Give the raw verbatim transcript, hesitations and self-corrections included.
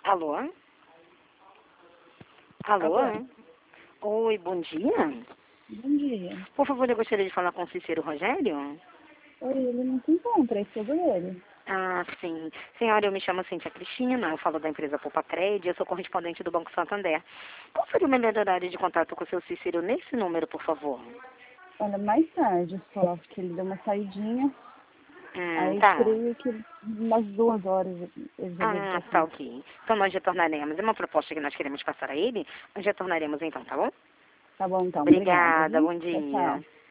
Alô? Alô? Alô? Oi, bom dia. Bom dia. Por favor, eu gostaria de falar com o Cícero Rogério. Oi, ele não se encontra, é sobre ele. Ah, sim. Senhora, eu me chamo Cíntia Cristina, eu falo da empresa Poupa Trade, eu sou correspondente do Banco Santander. Qual seria o melhor horário de contato com o seu Cícero nesse número, por favor? Olha, mais tarde só, porque ele deu uma saidinha. Hum, Aí tá. creio que umas duas horas ele já deve estar Ah, tá, aqui. ok. Então nós retornaremos. É uma proposta que nós queremos passar a ele. Nós retornaremos então, tá bom? Tá bom então, obrigada, Obrigada, viu? bom Tchau, tchau. dia.